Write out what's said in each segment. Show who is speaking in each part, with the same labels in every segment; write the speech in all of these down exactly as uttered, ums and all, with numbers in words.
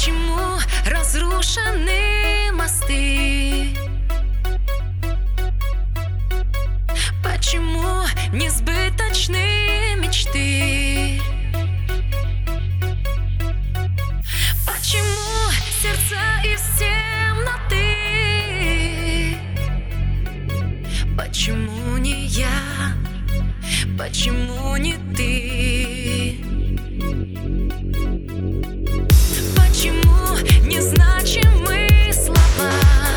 Speaker 1: Почему разрушены мосты? Почему несбыточны мечты? Почему сердца из темноты? Почему не я? Почему не ты? Почему незначимы слова?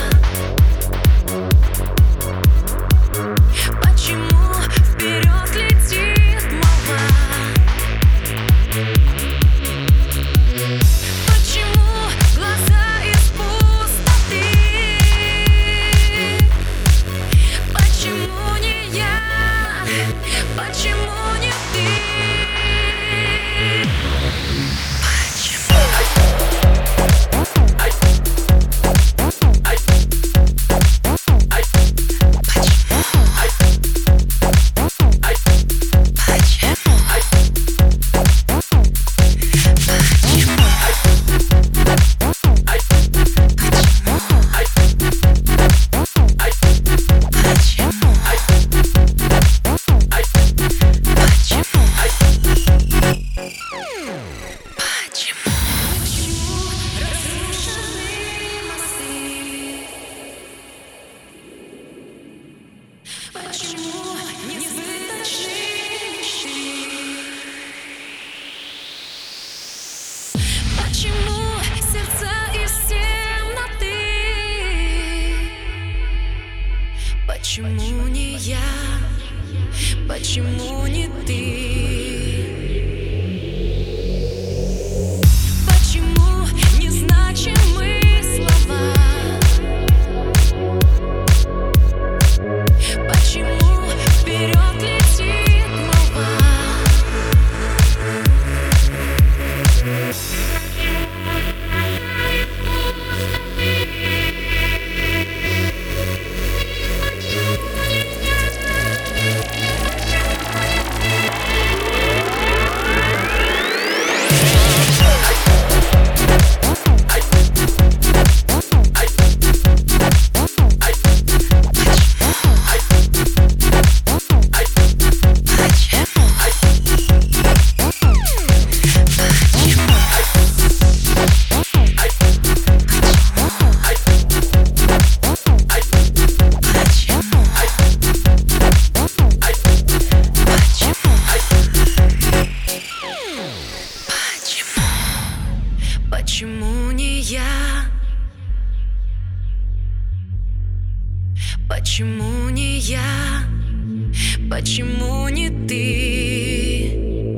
Speaker 1: Почему вперед летит молва? Почему глаза из пустоты? Почему не я? Почему не ты? Почему несбыточны мечты? Почему сердца из темноты? Почему не я? Почему не ты? Почему незначимы слова? Почему вперед летит молва? Почему не я? Почему не я? Почему не ты?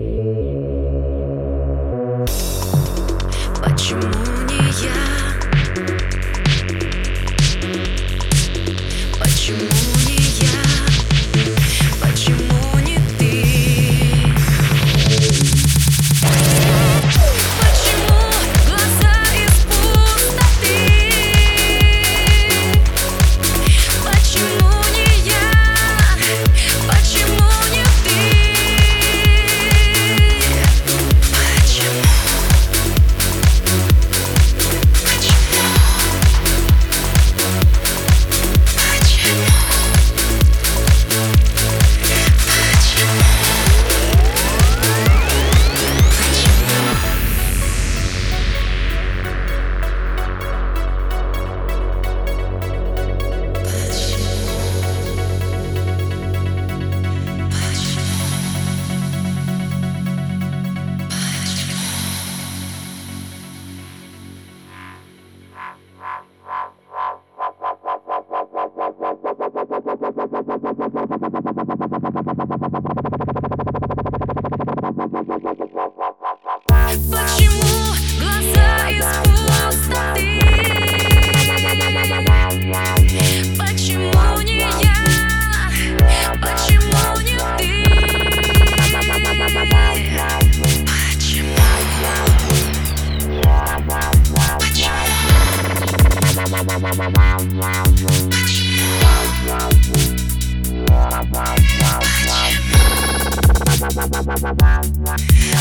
Speaker 1: Почему не я? Почему не я? Почему не ты? Почему глаза из пустоты? Почему не я? Почему не ты? Почему?